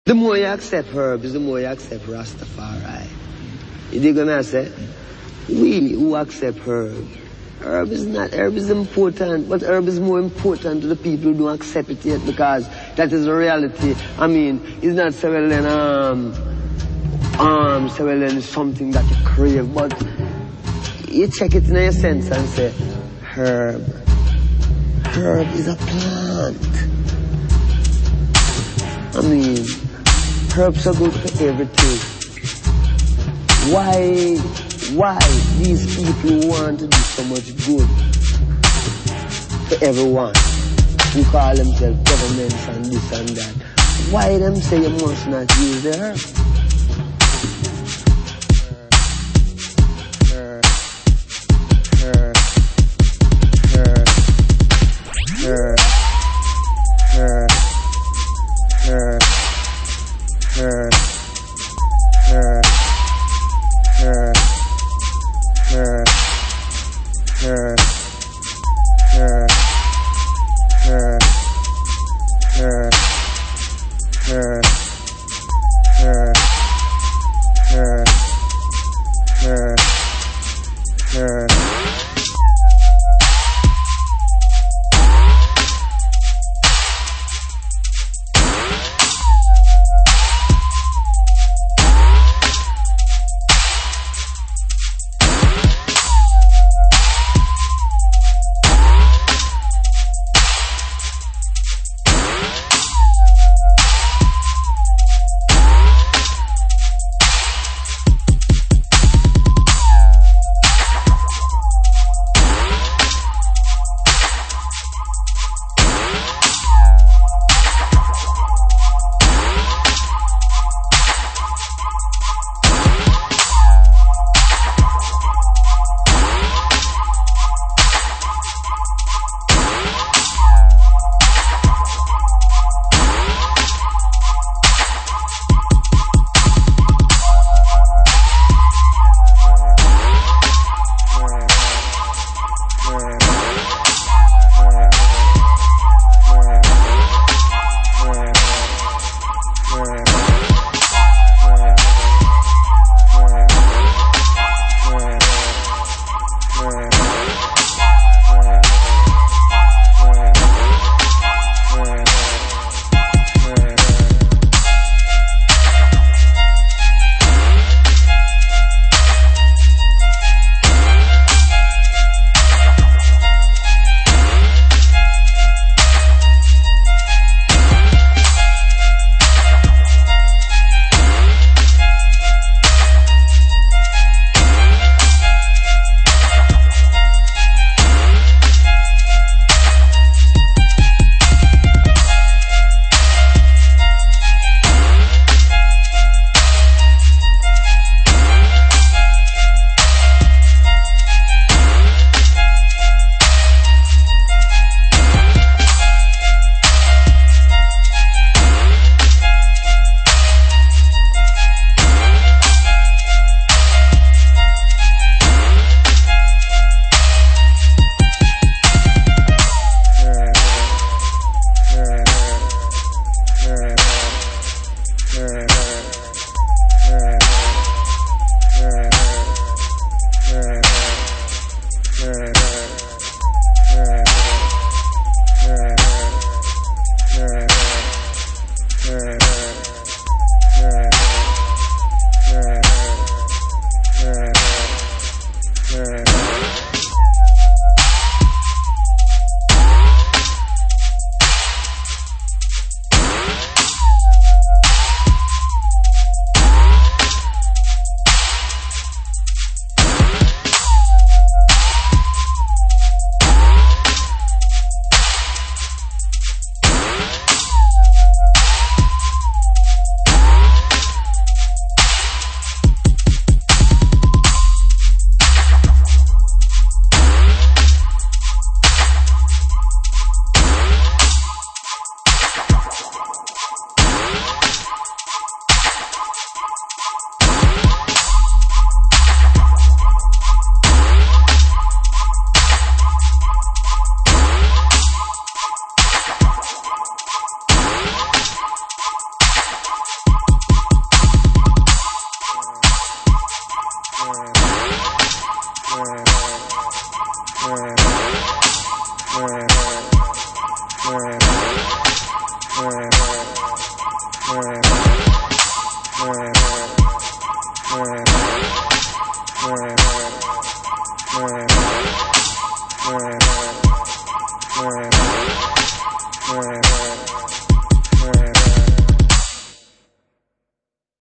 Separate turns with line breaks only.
The more you accept herbs, the more you accept Rastafari. You dig what I say? We who accept herb is important, but herb is more important to the people who don't accept it yet, because that is the reality. I mean, it's not so well then it's something that you crave, but you check it in your sense and say, herb is a plant. I mean, herbs are good for everything. Why these people want to do so much good for everyone who call themselves governments and this and that? Why them say you must not use the herb?
Yeah.